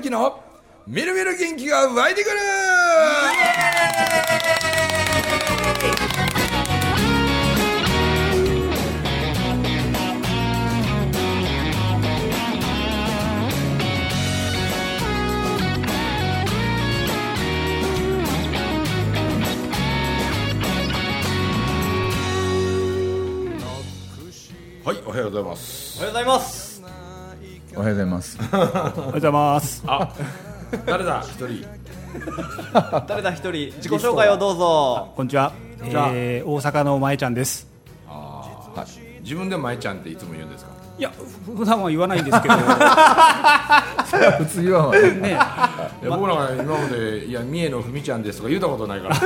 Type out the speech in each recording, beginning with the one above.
之のみるみる元気が湧いてくる。はい、おはようございます。 おはようございます。 おはようございます。 おはようございます。 あ、誰だ一人。 誰だ一人、自己紹介をどうぞ。 こんにちは。大阪のまえちゃんです。 はい、自分でまえちゃんっていつも言うんですか？ いや、普段は言わないんですけど。 普通言わんわね。 いや僕らが今までいや三重のふみちゃんですとか言ったことないから。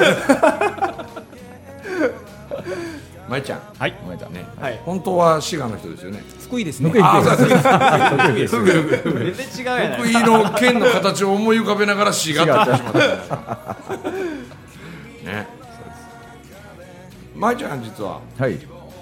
まえちゃん。 はい。 お前だね。 はい。 本当は滋賀の人ですよね。 福井ですね。 あ、そうです。 全然違うやない。 福井の県の形を思い浮かべながら滋賀って言ってしまったね。まえちゃん実ははい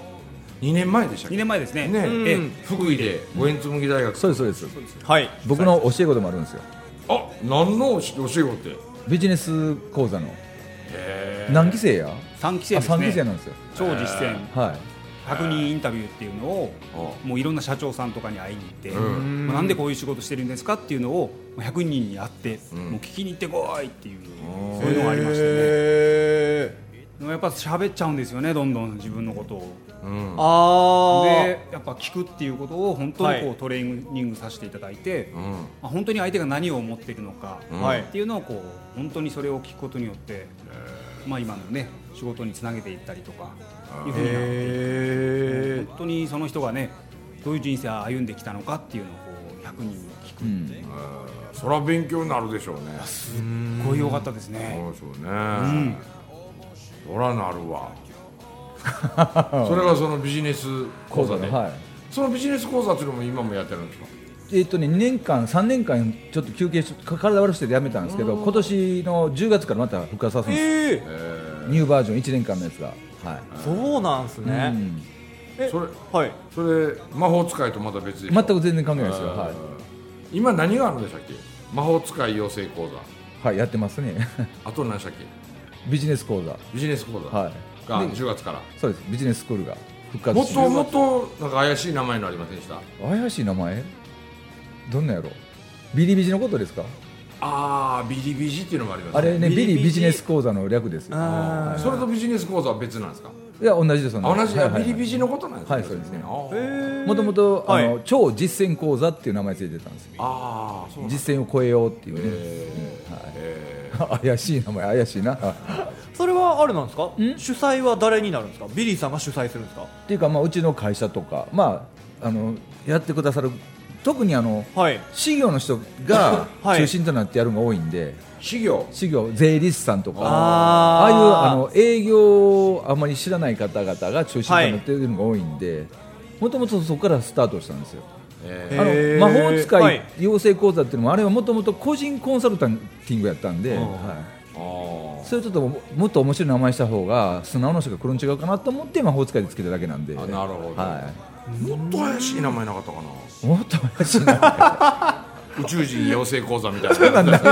2年前でしたっけ？ 2年前ですね。 ね、福井で五円紬大学。 そうですそうです。 はい。 僕の教え子でもあるんですよ。 あ、何の教え子って？ ビジネス講座の何期生や 3期生ですね。 3期生なんですよ。 超実践はい 100人インタビューっていうのをもういろんな社長さんとかに会いに行って、なんでこういう仕事してるんですかっていうのを100人に会って、もう聞きに行ってこいっていう、そういうのがありましてね。やっぱ喋っちゃうんですよね、どんどん自分のことを。でやっぱ聞くっていうことを本当にこうトレーニングさせていただいて、本当に相手が何を思っているのかっていうのをこう本当にそれを聞くことによって、今のね仕事につなげていったりとかいうふうになって、本当にその人がねどういう人生を歩んできたのかっていうのをこう100人に聞くっていう、 それは勉強になるでしょうね。 すっごい良かったですね。 そうですよね。そらなるわ。それがそのビジネス講座で、 はい、 そのビジネス講座っていうのも今もやってるんですか 2年間3年間ちょっと休憩体悪くしてやめたんですけど、今年の10月からまた復活させるんです、ニューバージョン1年間のやつが、はい、 そうなんですね。 それ魔法使いとまた別でしょ？ 全く全然関係ないですよ、はい、 今何があるんでしたっけ？魔法使い養成講座、 はい、やってますね。 あと何でしたっけ？ ビジネス講座、 ビジネス講座、 はい、 が10月から。 そうです、ビジネススクールが復活して、 もっとなんか怪しい名前のありませんでした？ 怪しい名前どんなやろ？ビリビジのことですか？ ああ、ビリビジっていうのもありますね。 あれね、ビリビジネス講座の略ですよ。 それとビジネス講座は別なんですか？ いや、同じです。 同じ、ビリビジのことなんですね。 はい、そうですね。 もともと超実践講座っていう名前ついてたんですよ。 ああ、そう。 実践を超えようっていうね。怪しい名前、怪しいな。 それはあれなんですか？主催は誰になるんですか？ビリーさんが主催するんですか？ っていうか、うちの会社とか、やってくださる、特に事業の人が中心となってやるのが多いんで、 事業、 税理士さんとか、ああいう営業をあまり知らない方々が中心となっているのが多いんで、もともとそこからスタートしたんですよ。魔法使い養成講座っていうのも、あれはもともと個人コンサルタンティングやったんで、それちょっともっと面白い名前した方が素直な人が来るん違うかなと思って魔法使いでつけただけなんで。 なるほど、もっと怪しい名前なかったかな。 もっと怪しい名前宇宙人養成講座みたいな。そうなんだね。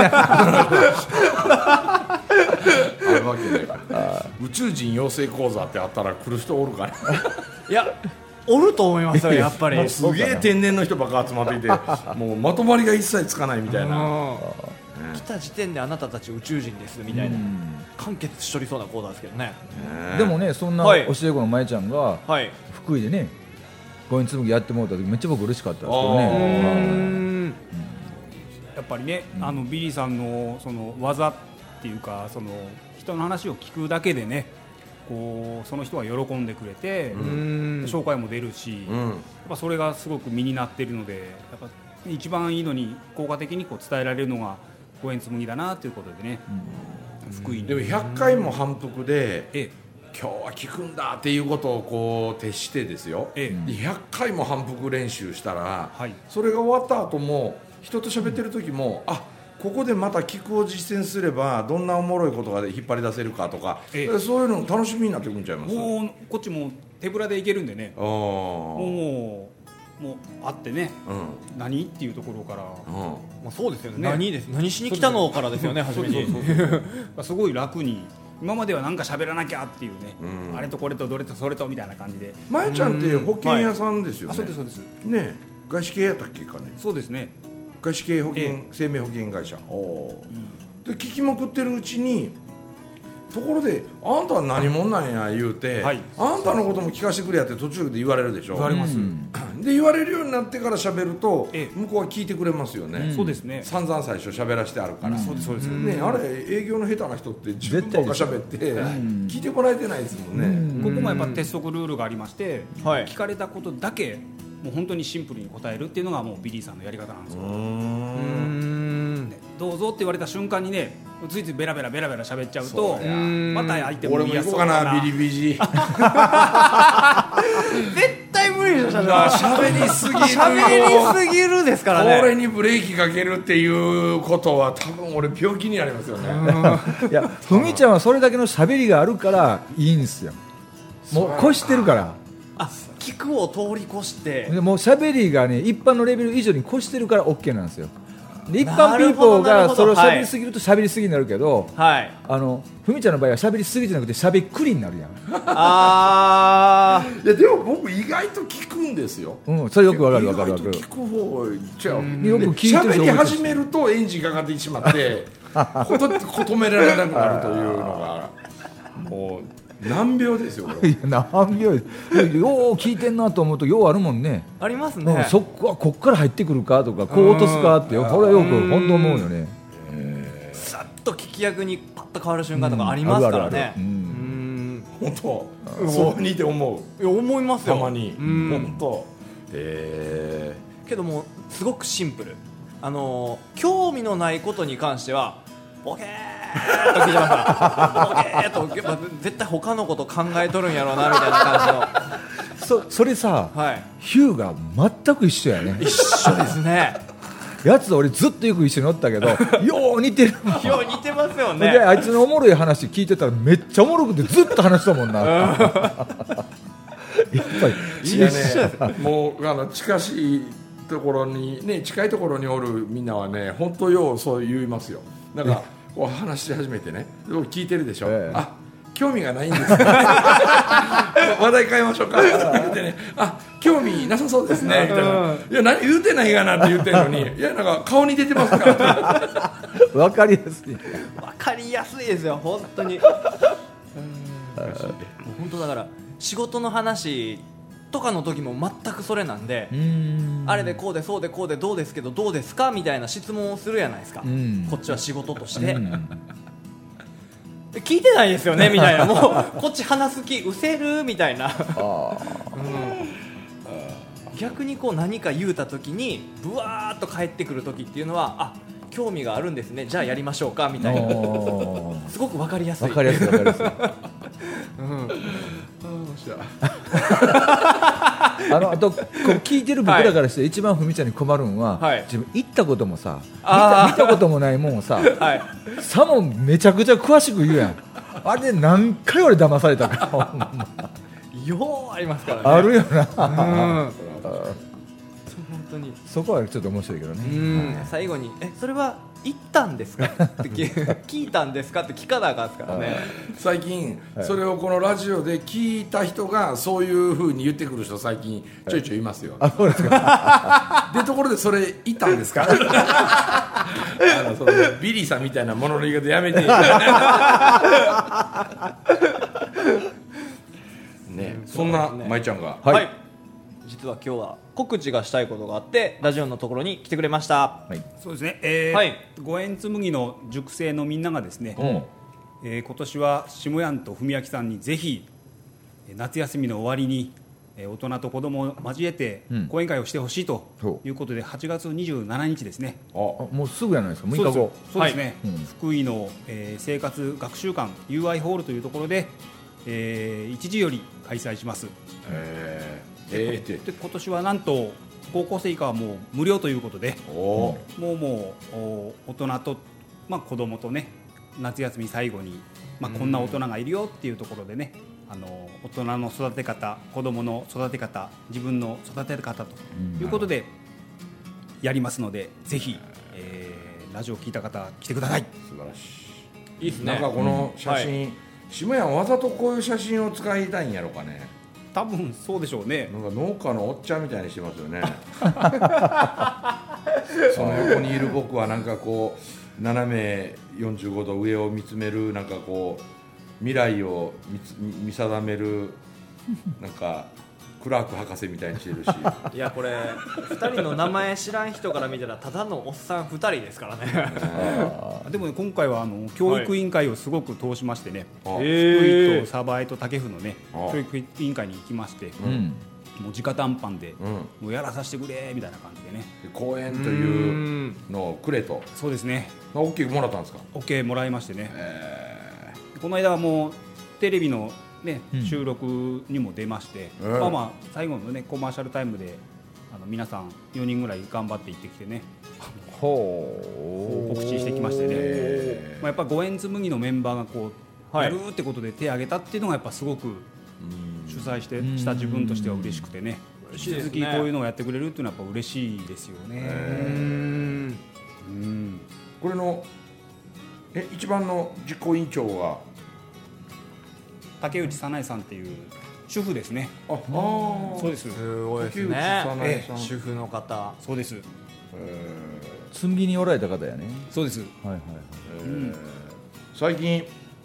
あるわけないから。宇宙人養成講座ってあったら来る人おるかね。 いや、おると思いますよ、やっぱり。 もうすげえ天然の人ばっか集まっていて、もうまとまりが一切つかないみたいな。 来た時点であなたたち宇宙人ですみたいな完結しとりそうな講座ですけどね。 でもね、そんな教え子のまえちゃんが福井でね五円紬やってもらった時めっちゃ僕嬉しかったですけどね。 やっぱりね、ビリーさんのその技っていうか、その人の話を聞くだけでね、こうその人が喜んでくれて、紹介も出るし、やっぱそれがすごく身になっているので、やっぱ一番いいのに効果的にこう伝えられるのが五円紬だなということでね、福井に。 でも100回も反復で、今日は聞くんだっていうことをこう徹してですよ、100回も反復練習したら、それが終わった後も人と喋ってる時も、ここでまた聞くを実践すればどんなおもろいことが引っ張り出せるかとか、そういうの楽しみになってくるんちゃいます？ もうこっちも手ぶらでいけるんでね、もうもうあってね、何っていうところから、 まあ、そうですよね。何しに来たのからですよね、初めに。 すごい楽に。今まではなんか喋らなきゃっていうね、あれとこれとどれとそれとみたいな感じで。 まゆちゃんって保険屋さんですよね。 そうですそうです。 ね、外資系やったっけかね。 そうですね。 外資系保険、生命保険会社。で聞きまくってるうちに、ところであんたは何者なんや言うて、あんたのことも聞かせてくれやって途中で言われるでしょ。 言われます。 で言われるようになってから喋ると、向こうは聞いてくれますよね。 そうですね。 散々最初喋らせてあるから。 そうですそうです。 ね、あれ営業の下手な人って自分ばっか喋って聞いてもらえてないですもんね。 ここもやっぱ鉄則ルールがありまして、聞かれたことだけもう本当にシンプルに答えるっていうのがもうビリーさんのやり方なんですよ。どうぞって言われた瞬間にね、ついついベラベラ喋っちゃうと、また相手も嫌そうだな。 俺も行こうかな、ビリビジ。 絶対無理でしょ。 喋りすぎる。 喋りすぎるですからね。 これにブレーキかけるっていうことは多分俺病気になりますよね。 いや、ふみちゃんはそれだけの喋りがあるからいいんですよ。もう越してるから。 聞くを通り越して。 もう喋りがね、一般のレベル以上に越してるから OK なんですよ。一般ピーポーがそれを喋りすぎると喋りすぎになるけど、ふみちゃんの場合は喋りすぎじゃなくて喋りくりになるやん。 いやでも僕意外と聞くんですよ。 それよくわかる。 意外と聞く方ちゃう。 よく聞いてる。 喋り始めるとエンジンかかってしまって止められなくなるというのがもう難病ですよ。 難病。よう聞いてんなと思うとようあるもんね。 ありますね。 そこはこっから入ってくるかとか、こう落とすかってこれはよく本当思うよね。 さっと聞き役にパッと変わる瞬間とかありますからね。 本当そう似て思う。 思いますよ。 たまに本当。 けどもすごくシンプル。興味のないことに関してはボケーっと聞いてました。ボケーっと絶対他のこと考えとるんやろうなみたいな感じの。それさ、ヒューが全く一緒やね。 一緒ですね。 やつ俺ずっとよく一緒におったけど、よう似てる。 よう似てますよね。 であいつのおもろい話聞いてたらめっちゃおもろくてずっと話したもんな。やっぱりいやね、もう近しいところにね、近いところにおるみんなはね、本当ようそう言いますよ。なんかこう話し始めてね、聞いてるでしょ。あ、興味がないんですね。話題変えましょうかって言ってね、あ、興味なさそうですねみたいな。いや何言うてないかなって言ってるのに、いやなんか顔に出てますからって。 わかりやすい。 わかりやすいですよ本当に。本当だから仕事の話とかの時も全くそれなんで、あれでこうでそうでこうでどうですけどどうですかみたいな質問をするじゃないですか。こっちは仕事として。聞いてないですよねみたいな。もうこっち話す気失せるみたいな。逆にこう何か言うた時にブワーッと返ってくる時っていうのは、あ、興味があるんですね、じゃあやりましょうかみたいな。すごく分かりやすい。 分かりやすい分かりやすい。あとこう聞いてる僕らからして一番ふみちゃんに困るのは、自分行ったこともさ、見たこともないもんをさ、さもめちゃくちゃ詳しく言うやん。あれ何回俺騙されたか。 ようありますからね。 あるよな。本当にそこはちょっと面白いけどね。 最後にそれは行ったんですかって聞いたんですかって聞かなあかんですからね。 最近それをこのラジオで聞いた人がそういう風に言ってくる人最近ちょいちょいいますよ。 あ、そうですか。 でところでそれ行ったんですか。そのビリーさんみたいなものの言い方やめて。ね、そんな舞ちゃんが、 はい、実は今日は告知がしたいことがあってラジオのところに来てくれました。 そうですね、五円紬の塾生のみんながですね、今年は下山と文明さんにぜひ夏休みの終わりに大人と子供を交えて講演会をしてほしいということで、8月27日ですね。 もうすぐやないですか。6日後。 そうですね、福井の生活学習館 UI ホールというところで1時より開催します。で今年はなんと高校生以下はもう無料ということで、もう大人と、子供とね、夏休み最後に、こんな大人がいるよっていうところでね、 大人の育て方、子供の育て方、自分の育て方ということでやりますので、ぜひ、ラジオを聞いた方来てください。 素晴らしい。 いいですね。 なんかこの写真、下屋わざとこういう写真を使いたいんやろかね。 多分そうでしょうね。 なんか農家のおっちゃんみたいにしてますよね。その横にいる僕はなんかこう斜め45度上を見つめる、なんかこう未来を見定めるなんかクラーク博士みたいにしてるし。 いやこれ2人の名前知らん人から見たらただのおっさん2人ですからね。 でもね、今回は教育委員会をすごく通しましてね、福井と鯖江と武生のね教育委員会に行きまして、もう直談判で、もうやらさせてくれみたいな感じでね、 公園というのをくれと。 そうですね。 大きくもらったんですか。 OK もらいましてね、この間はもうテレビのね、収録にも出まして、最後のねコマーシャルタイムで皆さん4人ぐらい頑張って行ってきてね、告知してきましてね、やっぱ五円紬のメンバーがこう、やるってことで手を挙げたっていうのがやっぱすごく主催した自分としては嬉しくてね、引き続きこういうのをやってくれるっていうのはやっぱ嬉しいですよね。 これの一番の実行委員長は竹内早苗さんっていう主婦ですね。そうです。 すごいですね。主婦の方。 そうです。 紬におられた方やね。 そうです。 はいはい。 最近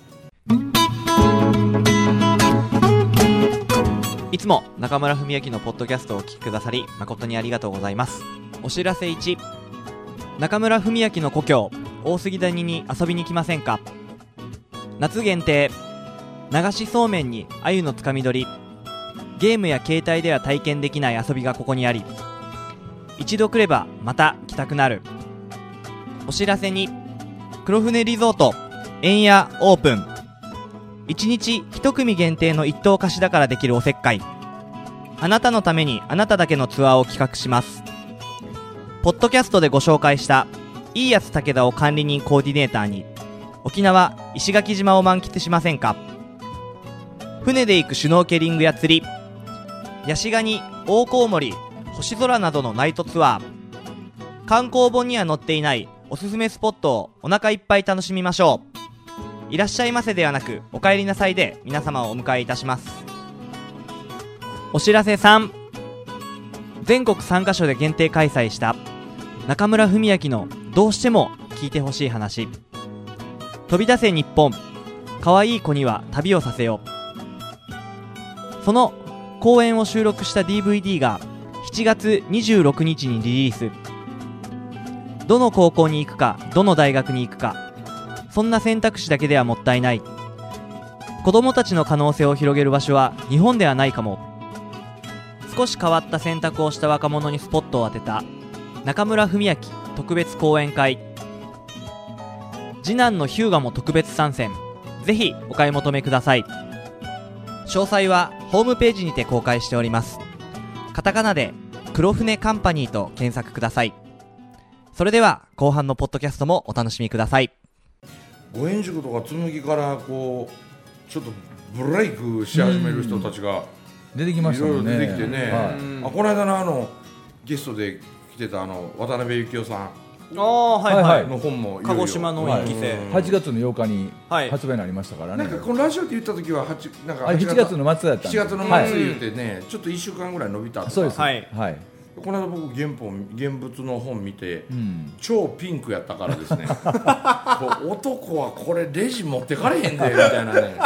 いつも中村文明のポッドキャストをお聞きくださり誠にありがとうございます。お知らせ1、中村文明の故郷大杉谷に遊びに来ませんか。夏限定流しそうめんに鮎のつかみ取り、ゲームや携帯では体験できない遊びがここにあり、一度来ればまた来たくなる。お知らせ2、黒船リゾート円屋オープン。1日1組限定の一等貸しだからできるおせっかい。あなたのためにあなただけのツアーを企画します。ポッドキャストでご紹介したいいやつ武田を管理人コーディネーターに、沖縄石垣島を満喫しませんか。船で行くシュノーケリングや釣り、ヤシガニ、大コウモリ、星空などのナイトツアー、観光本には載っていないおすすめスポットをお腹いっぱい楽しみましょう。いらっしゃいませではなくお帰りなさいで皆様をお迎えいたします。お知らせ3、全国3カ所で限定開催した中村文明のどうしても聞いてほしい話、飛び出せ日本、可愛い子には旅をさせよう。その講演を収録した DVD が7月26日にリリース。どの高校に行くか、どの大学に行くか、そんな選択肢だけではもったいない。子供たちの可能性を広げる場所は日本ではないかも。少し変わった選択をした若者にスポットを当てた中村文明特別講演会。次男のヒューガも特別参戦。ぜひお買い求めください。詳細はホームページにて公開しております。カタカナで黒船カンパニーと検索ください。それでは後半のポッドキャストもお楽しみください。 五円塾とか紬からこうちょっとブレイクし始める人たちが出てきましたもんね。 いろいろ出てきてね、この間のゲストで来てた渡辺幸雄さんの本も鹿児島の1期生、 8月の8日に発売になりましたからね。 なんかこのラジオって言った時はなんか 7月の末だったんです。 7月の末言ってね、ちょっと1週間ぐらい伸びたとか。 そうです。 この間僕現物の本見て、超ピンクやったからですね男はこれレジ持ってかれへんでみたいなね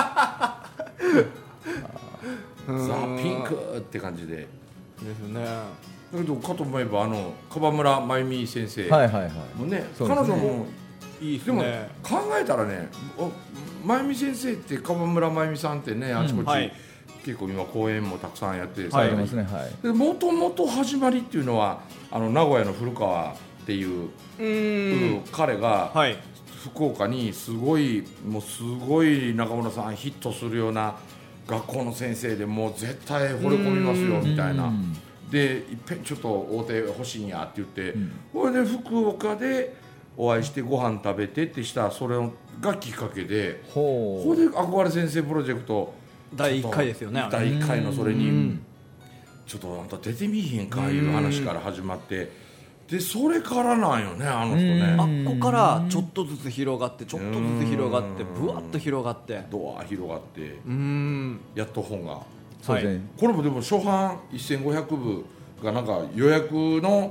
ザ・ピンクって感じでですね。 だけどかと思えば樺村真由美先生もね、彼女もいいですね。でも考えたらね、真由美先生って樺村真由美さんってね、あちこち結構今公演もたくさんやってもともと始まりっていうのは名古屋の古川っていう彼が福岡にすごい中村さんヒットするような学校の先生でもう絶対惚れ込みますよみたいなで、いっぺんちょっと大手欲しいんやって言って、これで福岡でお会いしてご飯食べてってしたそれがきっかけで、ここで憧れ先生プロジェクト第1回ですよね。 第1回のそれにちょっとあんた出てみへんかいう話から始まって、でそれからなんよねあの人ね。 ここからちょっとずつ広がってちょっとずつ広がってぶわっと広がってドア広がってやっと本が、 そうですね、 これもでも初版1500部がなんか予約の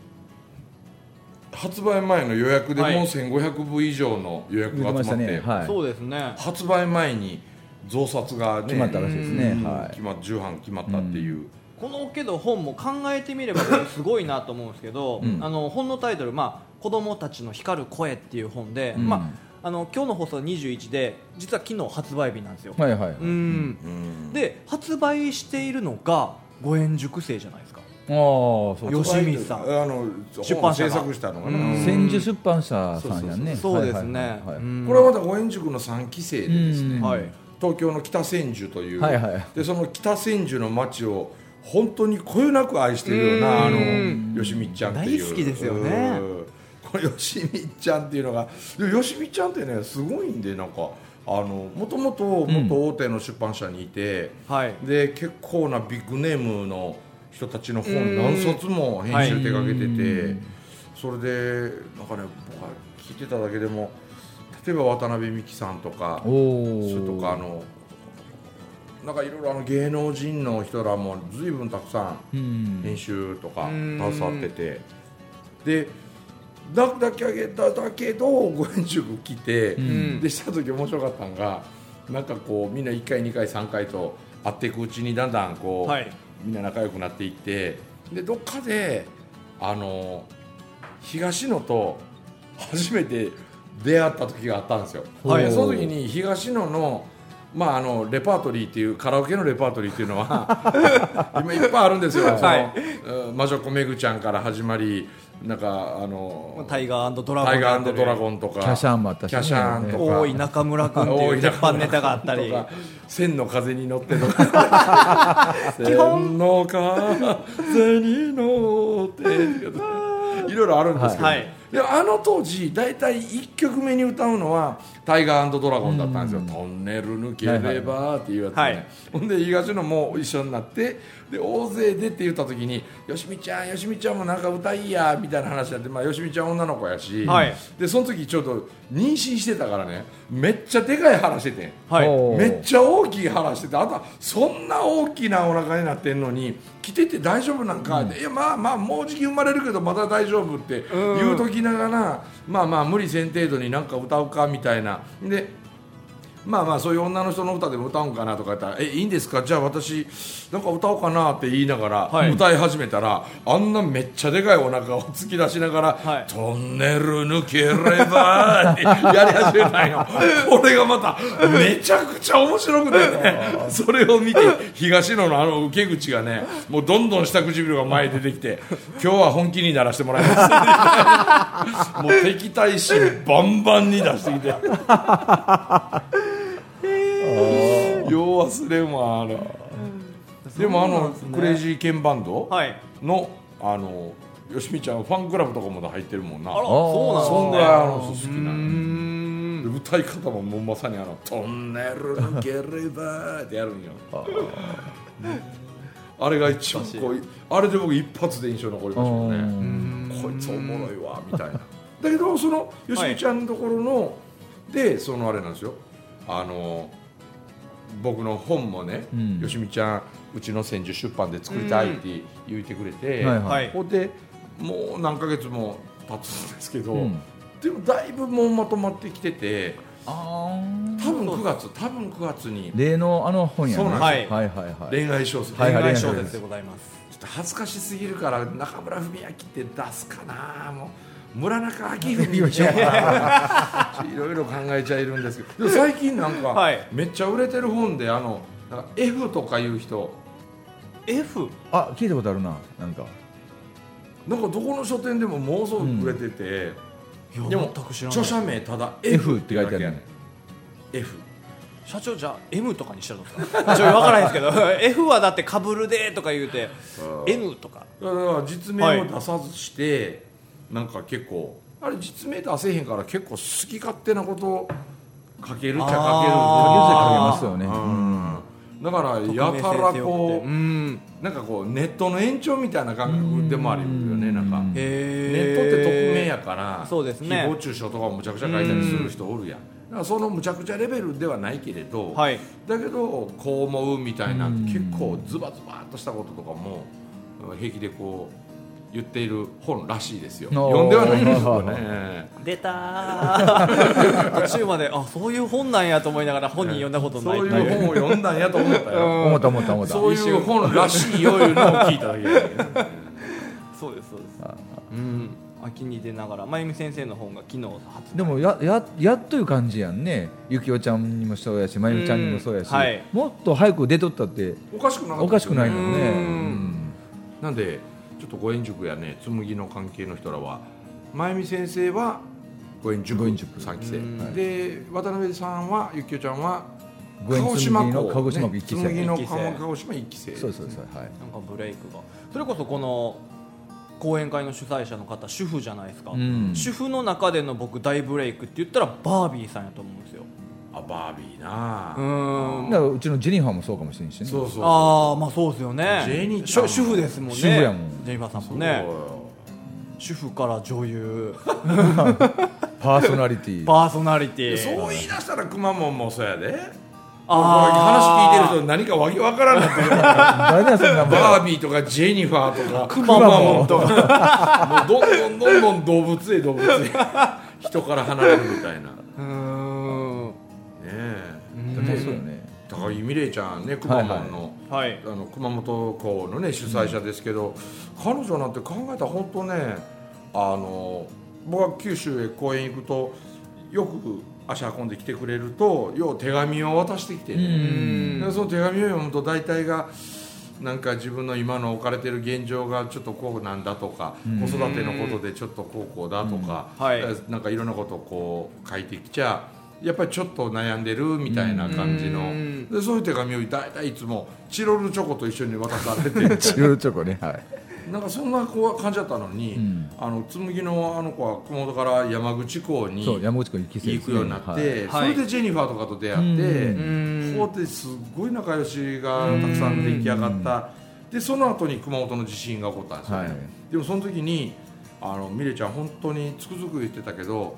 発売前の予約でも1500部以上の予約が集まって、 そうですね、 発売前に増刷が、ね、 決まったらしいですね、 重版決まったっていう、 このけど本も考えてみればすごいなと思うんですけど、本のタイトル、子供たちの光る声っていう本で、今日の放送は21で実は昨日発売日なんですよ。で発売しているのが五円塾生じゃないですか。吉光さん出版社制作したのが千住出版社さんやね。 そうですね。 これはまた五円塾の3期生でですね、東京の北千住という、でその北千住の町を本当にこよなく愛しているような吉光ちゃんっていう、 大好きですよね。 この吉光ちゃんっていうのが、吉光ちゃんってねすごいんで、なんかもともと大手の出版社にいて、で結構なビッグネームの人たちの本何冊も編集手掛けてて、それでなんかね僕は聞いてただけでも、例えば渡辺美樹さんとかそれとかなんかいろいろ芸能人の人らも随分たくさん編集とか携わってて、でだけど五円塾来て、でした時面白かったのが、なんかこうみんな1回2回3回と会っていくうちにだんだんこう、みんな仲良くなっていって、でどっかで東野と初めて出会った時があったんですよ。その時に東野のレパートリーっていうカラオケのレパートリーっていうのは今いっぱいあるんですよ。魔女子めぐちゃんから始まり、なんかタイガー&ドラゴンとかキャシャンもあったし、 キャシャンとか大井中村君っていう鉄板ネタがあったり、 千の風に乗ってとか千の風に乗っていろいろあるんですけど、で当時だいたい1曲目に歌うのはタイガー&ドラゴンだったんですよ。トンネル抜ければっていうやつね、ほんで東野も一緒になって、で大勢でって言った時に吉見ちゃんもなんか歌いやみたいな話になって、吉見ちゃん女の子やし、でその時ちょうど妊娠してたからね、めっちゃでかい腹してて、めっちゃ大きい腹してて、あとはそんな大きなお腹になってんのに来てて大丈夫なんか、いやもうじき生まれるけどまだ大丈夫って言うときながら、無理せん程度になんか歌うかみたいなで、そういう女の人の歌でも歌うんかなとか言ったら、いいんですか、じゃあ私なんか歌おうかなって言いながら歌い始めたら、あんなめっちゃでかいお腹を突き出しながら、トンネル抜ければってやり始めたんよ。これがまためちゃくちゃ面白くてね、それを見て東野の受け口がね、もうどんどん下唇が前に出てきて、今日は本気にならせてもらいますもう敵対心バンバンに出してきてよう忘れんわでもクレイジーケンバンドの吉見ちゃんファンクラブとかも入ってるもんな。そんぐらい好きなの。歌い方ももうまさにトンネル抜ければってやるんよあれが一番あれで僕一発で印象残りましたね。こいつおもろいわみたいな。だけどその吉見ちゃんのところのでそのあれなんですよ、僕の本もね、吉見ちゃんうちの千住出版で作りたいって言ってくれて、ほんでもう何ヶ月も経つんですけど、でもだいぶもうまとまってきてて、多分9月に例の本やね。 そうなんですよ、恋愛小説、 恋愛小説でございます。 ちょっと恥ずかしすぎるから中村文明って出すかな、もう村中昭文にしようかないろいろ考えちゃいるんですけど、でも最近なんかめっちゃ売れてる本でなんか F とかいう人 F？ 聞いたことあるな。なんかどこの書店でももうすぐ売れてて、でも著者名ただ F って書いてあるね。 F 社長じゃあ M とかにしちゃうんですか？分からないですけどF はだってかぶるでとか言うて M とかだから実名を出さずして、なんか結構あれ実名出せへんから結構好き勝手なこと書けるっちゃ書ける。 書けますよね。 だからやたらこう、なんかこうネットの延長みたいな感覚でもあるよね。なんかネットって匿名やから、 そうですね、 誹謗中傷とかもむちゃくちゃ書いたりする人おるやん。だからそのむちゃくちゃレベルではないけれど、 はい、 だけどこう思うみたいな結構ズバズバっとしたこととかも平気でこう言っている本らしいですよ。読んではないんですよね。 出たー途中までそういう本なんやと思いながら本人読んだことない、 そういう本を読んだんやと思ったよ。 思ったそういう本らしいよいうのを聞いただけだけどね。 そうです。秋に出ながら真由美先生の本が昨日発売。 でもやっという感じやんね。ゆきおちゃんにもそうやし、真由美ちゃんにもそうやし、はい、もっと早く出とったっておかしくないのね。 なんでちょっとご縁塾やね、紬の関係の人らは真由美先生はご縁塾3期生で、渡辺さんはゆきおちゃんは鹿児島校、 鹿児島1期生、 紬の鹿児島1期生。 そう、はい、 なんかブレイクがそれこそこの講演会の主催者の方主婦じゃないですか、主婦の中での僕大ブレイクって言ったらバービーさんやと思うんですよ。 バービーな。 だからうちのジェニファーもそうかもしれんしね。 そうまあそうですよね。 ジェニちゃん主婦ですもんね。 主婦やもん。 ジェニファーさんもね。主婦から女優パーソナリティそう言い出したらくまモンもそうやで。話聞いてると何かわけわからんなってるバービーとかジェニファーとかくまモンとかもうどんどん動物へ人から離れるみたいな。 そうよね。 高木美玲ちゃんね、くまモンの熊本校のね主催者ですけど、彼女なんて考えたら本当ね、僕は九州へ公演行くとよく足運んできてくれるとよう手紙を渡してきてね、でその手紙を読むと大体がなんか自分の今の置かれている現状がちょっとこうなんだとか、子育てのことでちょっとこうだとか、なんかいろんなことをこう書いてきちゃやっぱりちょっと悩んでるみたいな感じの、でそういう手紙を大体いつもチロルチョコと一緒に渡されてチロルチョコね、はい、 なんかそんな感じだったのに、紬のあの子は熊本から山口港に行くようになって、それでジェニファーとかと出会って、ここですごい仲良しがたくさん出来上がった。でその後に熊本の地震が起こったんですよね、でもその時に美玲ちゃん本当につくづく言ってたけど、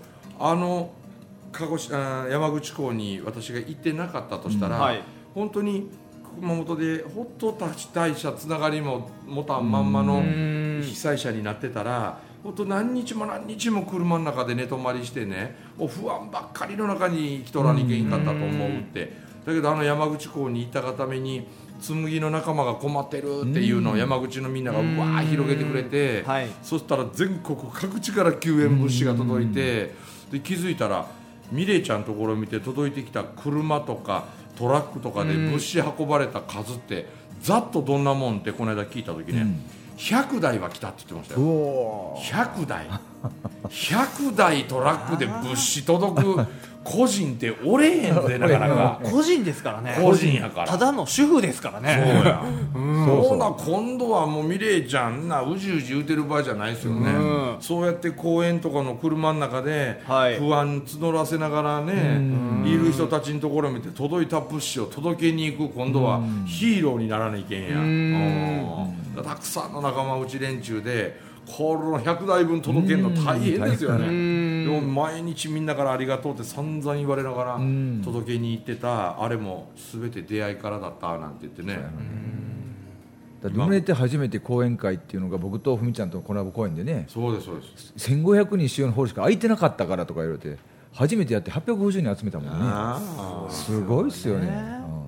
山口港に私が行ってなかったとしたら、本当に熊本でほっと大社つながりも持たんまんまの被災者になってたら、ほんと何日も車の中で寝泊まりしてね、不安ばっかりの中に人らにいけんかったと思うって。だけど山口港に行ったがために紬の仲間が困ってるっていうのを山口のみんながうわー広げてくれて、そしたら全国各地から救援物資が届いて、で気づいたら美玲ちゃんのところを見て届いてきた車とかトラックとかで物資運ばれた数ってざっとどんなもんってこの間聞いた時ね、100台は来たって言ってましたよ。100台トラックで物資届く個人っておれへんぜ、なかなか。 個人ですからね。 個人やから。 ただの主婦ですからね。 そうや。そうだ、今度はもう美玲ちゃんなうじうじ言うてる場合じゃないですよね。そうやって公園とかの車の中で不安募らせながらね、いる人たちのところを見て届いた物資を届けに行く、今度はヒーローにならないけんや。たくさんの仲間内連中でこの100台分届けるの大変ですよね。でも毎日みんなからありがとうって散々言われながら届けに行ってた、あれも全て出会いからだったなんて言ってね。 生まれて初めて講演会っていうのが僕とふみちゃんとのコラボ公演でね、 そうですそうです、 1500人使用のホールしか空いてなかったからとか言われて初めてやって850人集めたもんね。すごいっすよね。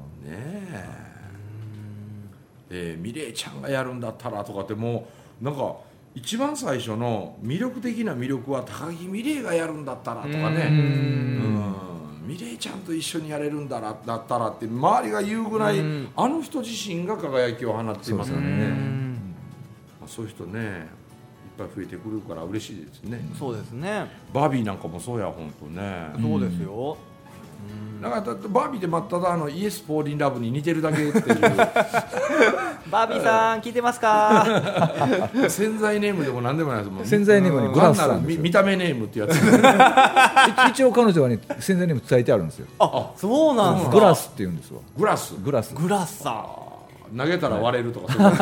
美玲ちゃんがやるんだったらとかって、もうなんか一番最初の魅力的な魅力は高木美玲がやるんだったらとかね、美玲ちゃんと一緒にやれるんだったらって周りが言うぐらい、あの人自身が輝きを放っていますからね。そういう人ねいっぱい増えてくるから嬉しいですね。 そうですね。 バービーなんかもそうや、本当ね。 そうですよ。 なんかバービーでただイエス・ポーリン・ラブに似てるだけっていうバービーさん聞いてますか潜在ネームでも何でもないですもん。 潜在ネームにグラスさんですよ。 見た目ネームってやつ一応彼女はね潜在ネーム伝えてあるんですよ。 あ、そうなんですか。 グラスって言うんですわ。 グラスグラスさん投げたら割れるとか、そういう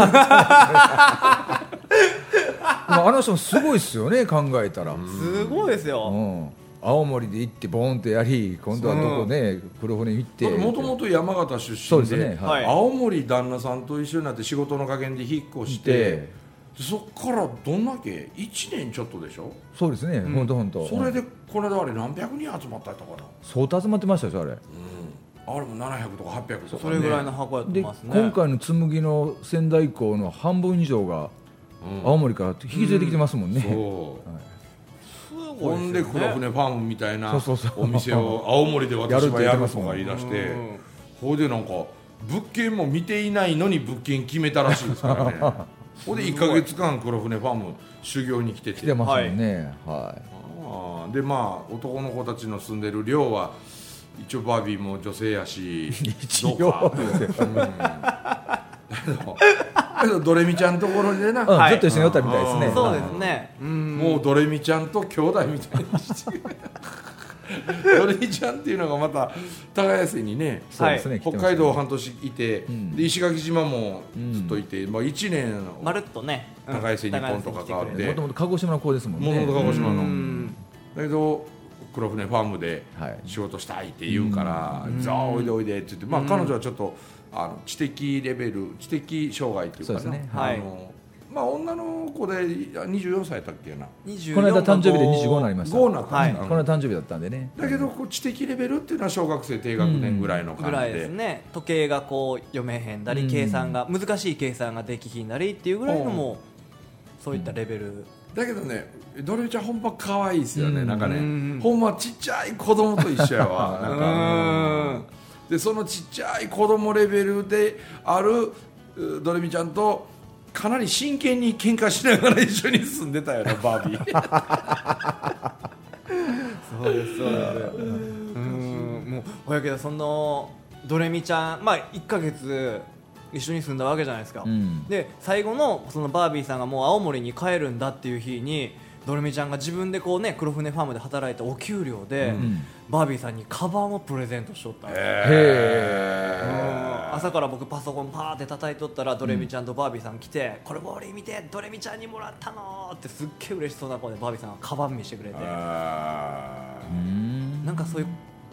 あの人もすごいですよね、考えたら。 すごいですよ、 青森で行ってボーンとやり、今度はどこね、黒船行ってもともと山形出そう身でですね、はい、 青森旦那さんと一緒になって仕事の加減で引っ越して、そっからどんだけ1年ちょっとでしょ。 そうですね、本当それでこの間あれ何百人集まったかな。 相当集まってましたよあれ、 あれも700とか800とか、ね、 それぐらいの箱やってますね。 で今回の紬の仙台港の半分以上が青森から引き連れてきてますもんね、 ほんで黒船ファームみたいなお店を青森で私はやるとか言い出して、ほいでなんか物件も見ていないのに物件決めたらしいですからねほいで1ヶ月間黒船ファーム修行に来てますもんね、 で男の子たちの住んでる寮は一応バービーも女性やし一応ドレミちゃんのところでな、 ずっと一緒におったみたいですね。 そうですね、 もうドレミちゃんと兄弟みたいにしてドレミちゃんっていうのがまた耕瀬にね、北海道半年いて、で石垣島もずっといて、1年まるっとね耕瀬にポンと関わって、 もともと鹿児島の子ですもんね。 もともと鹿児島のだけど黒船ファームで仕事したいって言うから、じゃあおいでおいでって言って、彼女はちょっと知的レベル、知的障害というかね、女の子で24歳だっけな、 この間誕生日で25になりました。 5になった、 この間誕生日だったんでね。 だけど知的レベルっていうのは小学生低学年ぐらいの感じで、 ぐらいですね。時計がこう読めへんだり、計算が難しい計算ができひんだりっていうぐらいのもそういったレベル。 だけどね、ドレミちゃんほんま可愛いですよね。なんかね、ほんまちっちゃい子供と一緒やわ。なんかでそのちっちゃい子供レベルであるドレミちゃんとかなり真剣に喧嘩しながら一緒に住んでたよね、バービー。 そうですそうです。もうほやけどそのドレミちゃん、1ヶ月一緒に住んだわけじゃないですか、で最後のそのバービーさんがもう青森に帰るんだっていう日にドレミちゃんが自分でこうね黒船ファームで働いたお給料で、バービーさんにカバンをプレゼントしとったんです。朝から僕パソコンパーって叩いとったらドレミちゃんとバービーさん来て、これボーリー見てドレミちゃんにもらったのってすっげえ嬉しそうな顔でバービーさんがカバン見してくれて、なんかそういう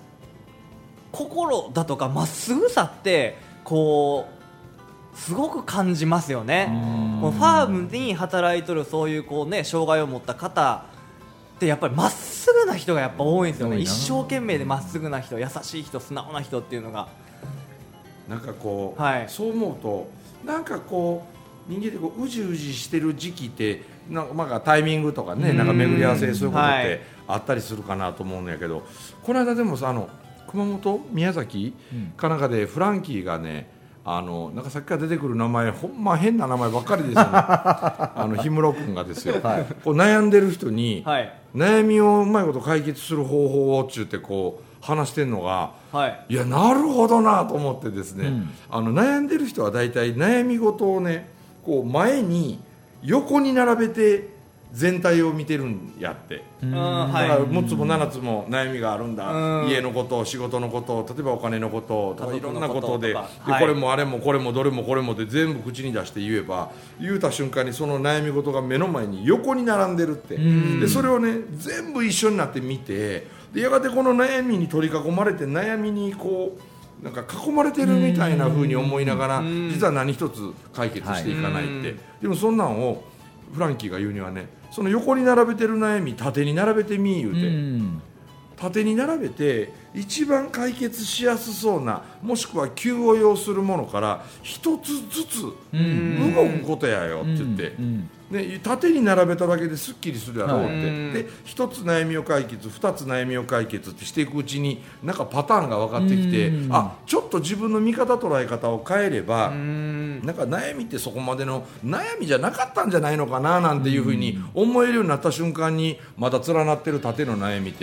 心だとかまっすぐさってこうすごく感じますよね。こうファームに働いとるそういうこうね障害を持った方ってやっぱりまっすぐな人がやっぱ多いんですよね。一生懸命でまっすぐな人、優しい人、素直な人っていうのがなんかこう、そう思うとなんかこう人間でこううじうじしてる時期ってなんかタイミングとかね、なんか巡り合わせそういうことってあったりするかなと思うんやけど、この間でもさ熊本宮崎かなんかでフランキーがね、なんかさっきから出てくる名前ほんま変な名前ばっかりですよね氷室君がですよ、こう悩んでる人に、悩みをうまいこと解決する方法をっちゅってこう話してんのが、いやなるほどなと思ってですね、悩んでる人は大体悩み事をねこう前に横に並べて全体を見てるんやって、だから6つも7つも悩みがあるんだ、家のこと仕事のこと例えばお金のこととかいろんなことで、これもあれもこれもどれもこれもで全部口に出して言えば、言うた瞬間にその悩み事が目の前に横に並んでるって、でそれをね全部一緒になって見て、でやがてこの悩みに取り囲まれて悩みにこうなんか囲まれてるみたいな風に思いながら、実は何一つ解決していかないって、でもそんなんをフランキーが言うにはね、その横に並べてる悩み縦に並べてみ言うて、縦に並べて一番解決しやすそうなもしくは急を要するものから一つずつ動くことやよって言って、で縦に並べただけですっきりするやろうって、で一つ悩みを解決二つ悩みを解決ってしていくうちになんかパターンが分かってきて、ちょっと自分の見方捉え方を変えればなんか悩みってそこまでの悩みじゃなかったんじゃないのかななんていうふうに思えるようになった瞬間に、まだ連なってる縦の悩みってね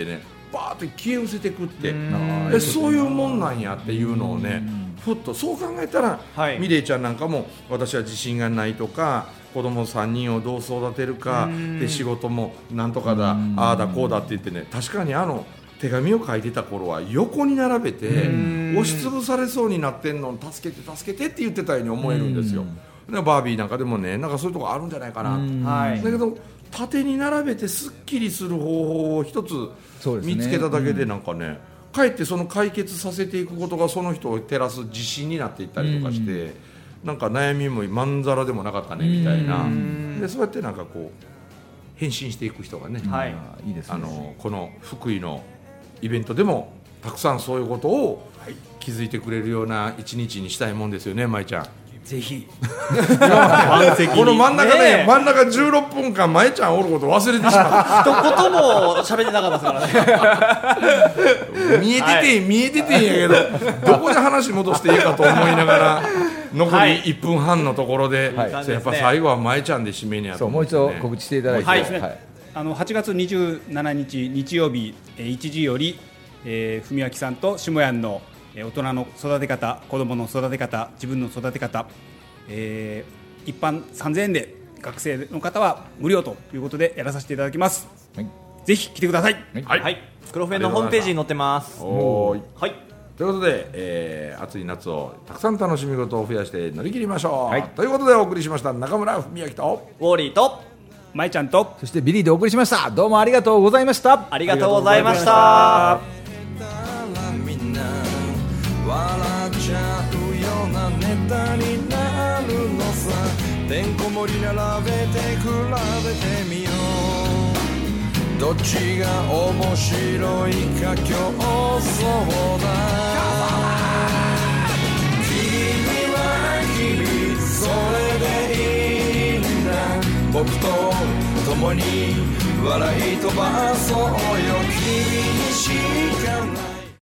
バーッと消え失せてくって、そういうもんなんやっていうのをね、ふっとそう考えたら、ミレイちゃんなんかも私は自信がないとか、子供3人をどう育てるかで、仕事もなんとかだ、ああだこうだって言ってね、確かに手紙を書いてた頃は横に並べて押しつぶされそうになってんのを助けて助けてって言ってたように思えるんですよ。バービーなんかでもね、なんかそういうとこあるんじゃないかな、だけど縦に並べてすっきりする方法を一つ見つけただけで、なんかね、かえってその解決させていくことがその人を照らす自信になっていったりとかして、なんか悩みもまんざらでもなかったねみたいな、でそうやってなんかこう変身していく人がね、いいですね。この福井のイベントでもたくさんそういうことを気づいてくれるような一日にしたいもんですよね、舞ちゃん。 ぜひこの真ん中ね、真ん中16分間舞ちゃんおること忘れてしまう。一言も喋ってなかったですからね。見えててんやけど、どこで話戻していいかと思いながら残り1分半のところで、やっぱ最後は舞ちゃんで締めにやと思う、もう一度告知していただいて、 8月27日日曜日1時より、文明さんと下屋の大人の育て方、子どもの育て方、自分の育て方、一般3000円で、学生の方は無料ということでやらさせていただきます、ぜひ来てください。 黒フェンのホームページに載ってます。 ということで、暑い夏をたくさん楽しみ事を増やして乗り切りましょう、ということでお送りしました中村文明とウォーリーと舞ちゃんと、 そしてビリーでお送りしました。どうもありがとうございました。 ありがとうございました。 笑っちゃうようなネタになるのさ。てんこ盛り並べて比べてみよう。どっちが面白いか競争だ。君は君、それでいいんだ。僕と共に笑い飛ばそうよ。君にしかない